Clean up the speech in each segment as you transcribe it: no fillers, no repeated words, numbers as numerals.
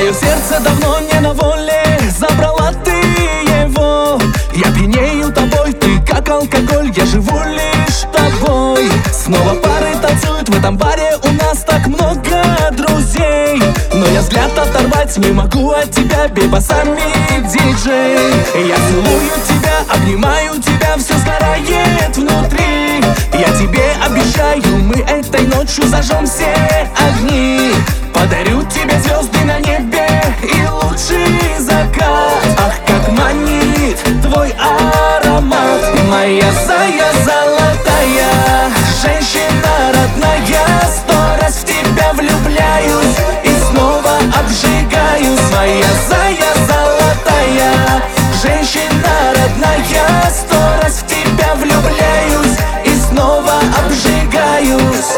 Мое сердце давно не на воле, забрала ты его. Я пьянею тобой, ты как алкоголь, я живу лишь тобой. Снова пары танцуют в этом баре, у нас так много друзей. Но я взгляд оторвать не могу от тебя, бейбасами диджей. Я целую тебя, обнимаю тебя, все сгорает внутри. Я тебе обещаю, мы этой ночью зажжем все огни. Подарю тебе звезды на небе и лучший закат. Ах, как манит твой аромат. Моя зая золотая, женщина родная, 100 раз в тебя влюбляюсь и снова обжигаюсь. Моя зая золотая, женщина родная, 100 раз в тебя влюбляюсь и снова обжигаюсь.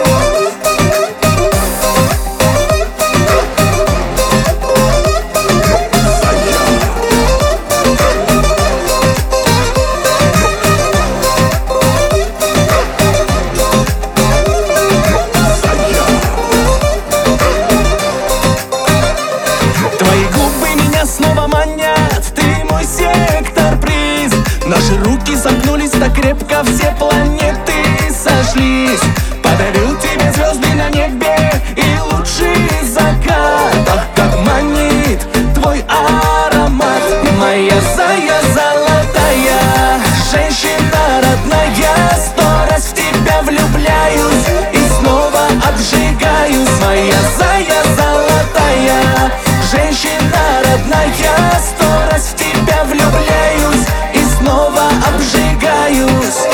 Снова манят, ты мой сектор-приз. Наши руки сомкнулись так крепко, все планеты сошлись. Подарю тебе звезды на небе и лучший закат. Ах, как манит твой аромат. Моя зая золотая, женщина родная, 100 раз в тебя влюбляюсь и снова обжигаюсь. Моя зая золотая, женщина родная, 100 раз в тебя влюбляюсь и снова обжигаюсь.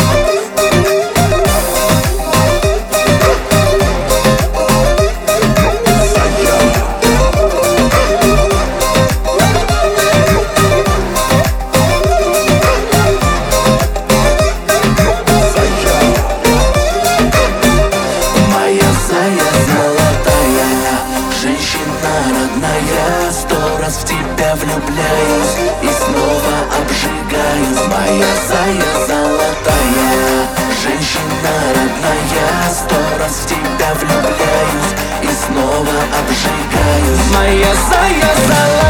Моя зая золотая, женщина родная, 100 раз в тебя влюбляюсь и снова обжигаюсь. Моя зая золотая, женщина родная, 100 раз в тебя влюбляюсь и снова обжигаюсь. Моя зая золотая.